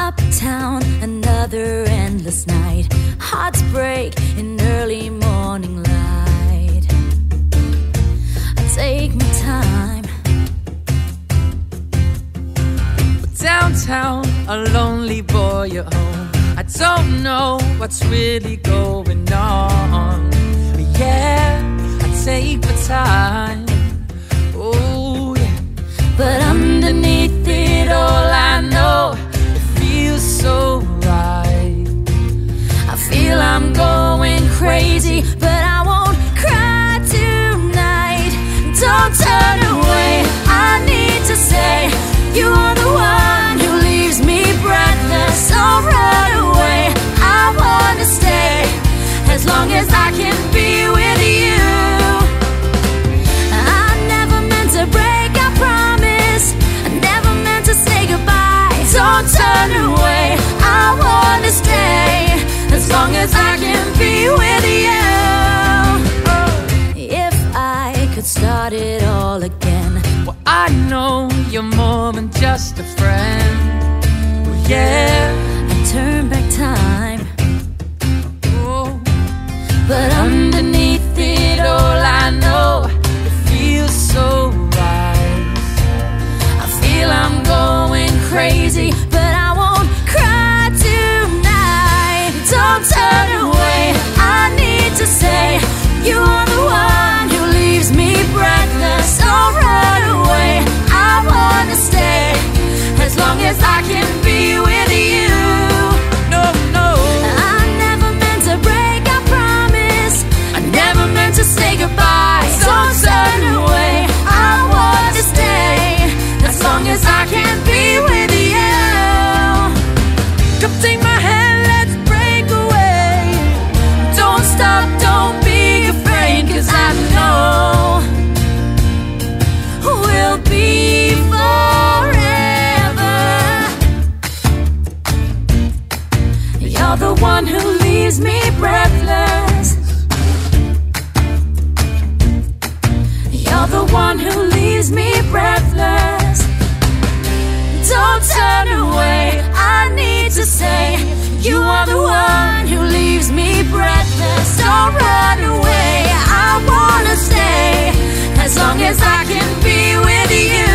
Uptown, another endless night. Hearts break in early morning light. I take my time. Downtown, a lonely boy at home. I don't know what's really going on. But yeah, I take my time. Oh yeah. But underneath it all, I know it feels so right. I feel I'm going crazy, but I won't cry tonight. Don't turn away, I need to say you are the one who leaves me breathless. Don't run away, I wanna stay as long as I can be with you. I never meant to break, I promise. I never meant to say goodbye. Don't turn away, I wanna stay as long as I can be with you. If I could start it all again, well, I know you're more than just a friend. Well, yeah, I'd turn back time. oh. But underneath it all, I know it feels so right. I feel I'm going crazy, but I won't cry tonight. Don't turn away, I need to say you are the one who leaves me breathless. Don't run away, I wanna stay as long as I can be with you. No, no, I never meant to break, I promise. I never meant to say goodbye. Don't turn away, I wanna stay as long as I can be with you. come take my hand, let's break away. Don't stop, don't be afraid, 'cause I know we'll be forever. You're the one who leaves me breathless. You're the one who leaves me breathless. Don't turn away, I need to say you are the one who leaves me breathless. Don't run away, I wanna stay as long as I can be with you.